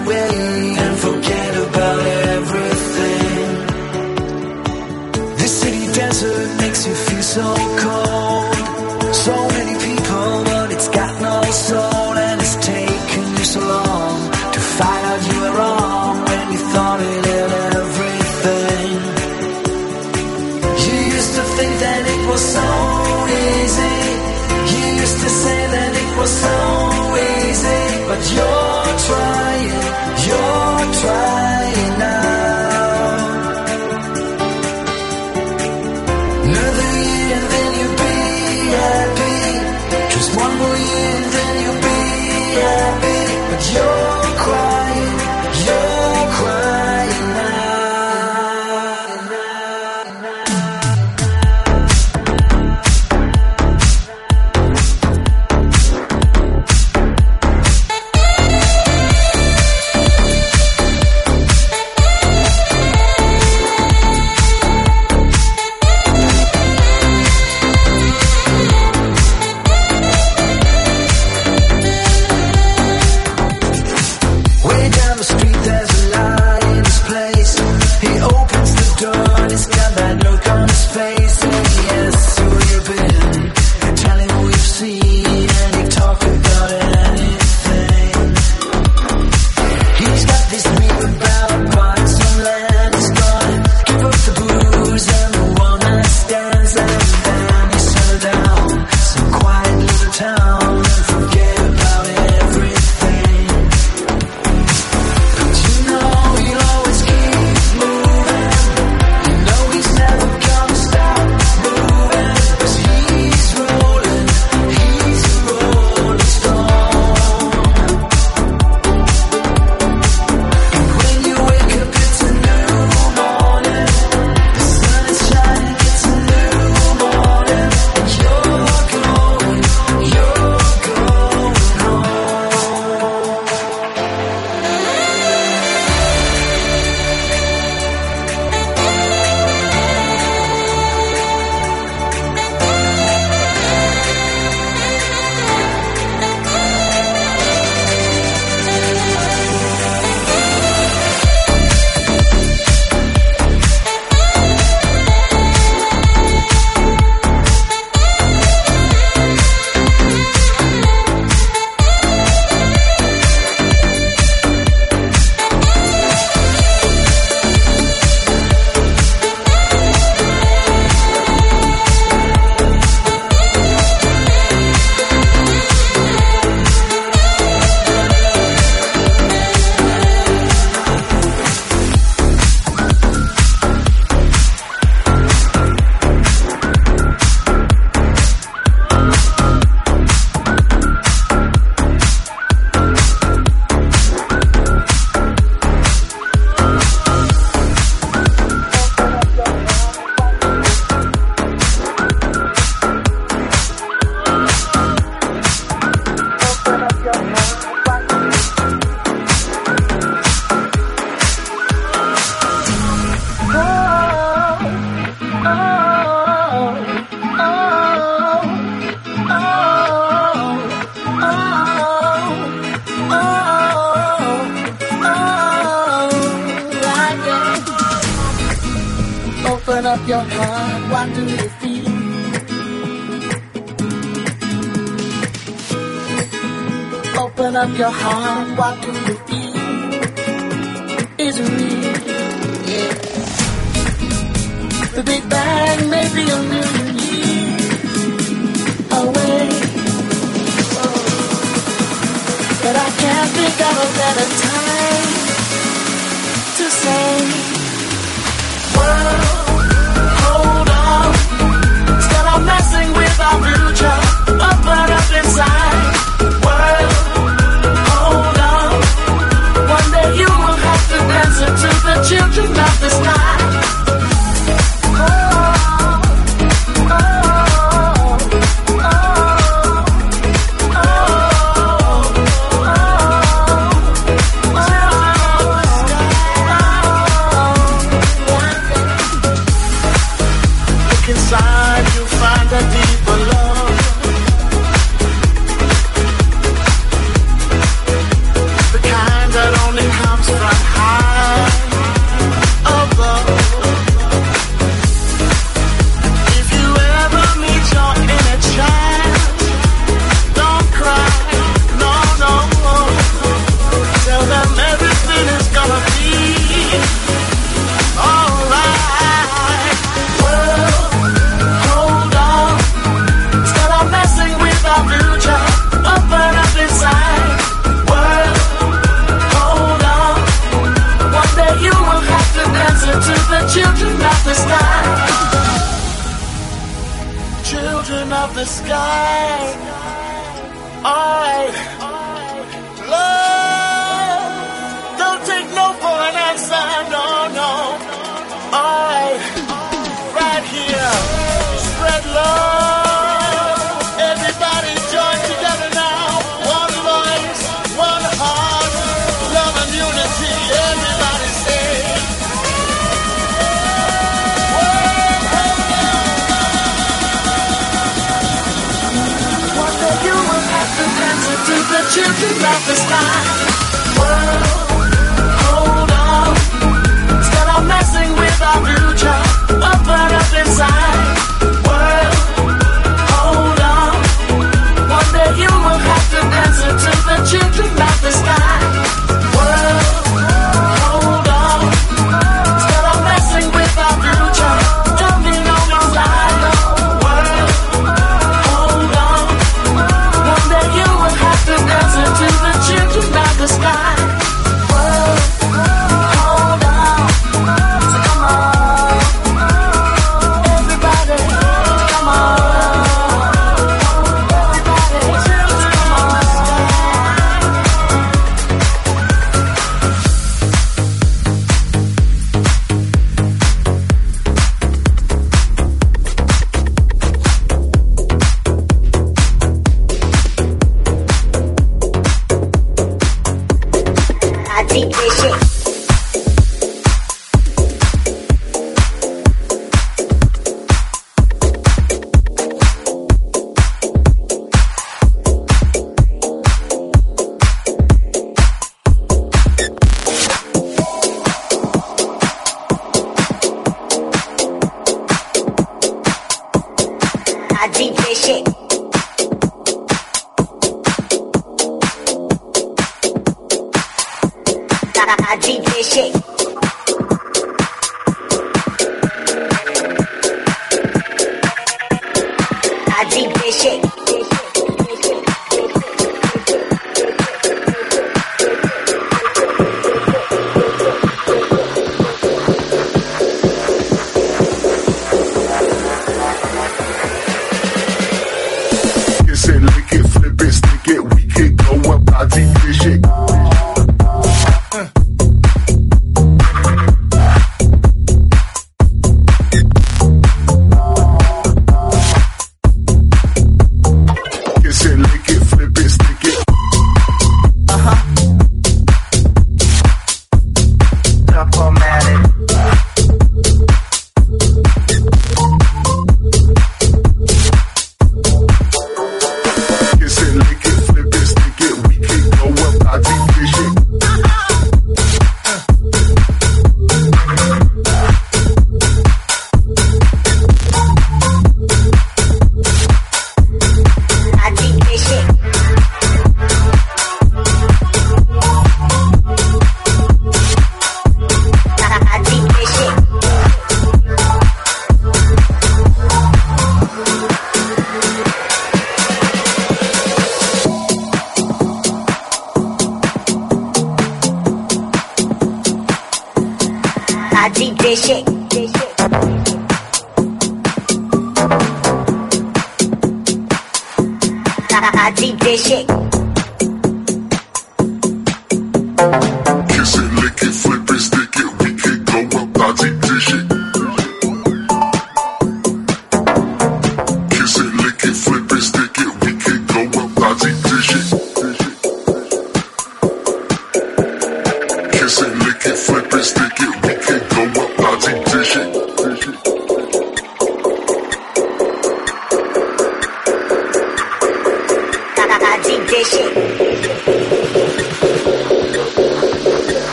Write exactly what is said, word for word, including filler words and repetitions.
away and forget about everything. This city desert makes you feel so cold. So many people, but it's got no soul. And it's taken you so long to find out you were wrong when you thought it had everything. You used to think that it was so easy. You used to say that it was so easy. But you're trying, you're trying now. Another year and then you'll be happy. Just one more year and then you'll be happy. But you're crying, you're crying now. Way down the street there's a light in his place. He opens the door and he's got that look on his face. And he asks who you've been, tell him who you've seen, and he talk about anything. He's got this dream about buying some land. He's gonna give up the booze and the one night stands. And then he settle down some quiet little town and forget about everything. But you know he'll always keep moving. You know he's never gonna stop moving. 'Cause he's rolling, he's a rolling stone. And when you wake up it's a new morning. The sun is shining, it's a new morning. And you're going, you're going home. Open up your heart, what do you feel? Open up your heart, what do you feel? Is it real? Yeah. The Big Bang may be a million years away, oh. But I can't think of a better time to say, world, hold on. Stop messing with our future. Open up inside. World, hold on. One day you will have to answer to the children of the sky. Oh, oh, oh, inside you find a deeper love, the kind that only the sky. I love. Don't take no for an answer. No, no. I right here. Spread love. Everybody join together now. One voice, one heart. Love and unity. Everybody say. One day you will have to answer to the children of the sky. World, hold on. Stop messing with our future. Open up inside. World, hold on. One day you will have to answer to the children of the sky. World, hold on. Stop messing with our future. Don't be no inside. World, hold on. One day you will have to answer to the children of the sky. World, hold on. So come on. Everybody, come on. Everybody, children, come on. I deep this shit. I deep this shit. I deep this shit. I deep this shit. Kiss it, lick it, flip it, stick it, we can go up. I deep this shit. Kiss it, lick it, flip it, stick it. Uh-huh. Diplomatic. Kiss it, lick it, flip it, stick it, we can go up. I deep this shit. I deep this shit. I deep this shit. I deep this shit. I deep this shit. Kiss it, lick it, flip it, stick it, we can go up. I deep this shit. Kiss it, lick it, flip it, stick it, we can go up. I deep this shit. Kiss it, lick it, flip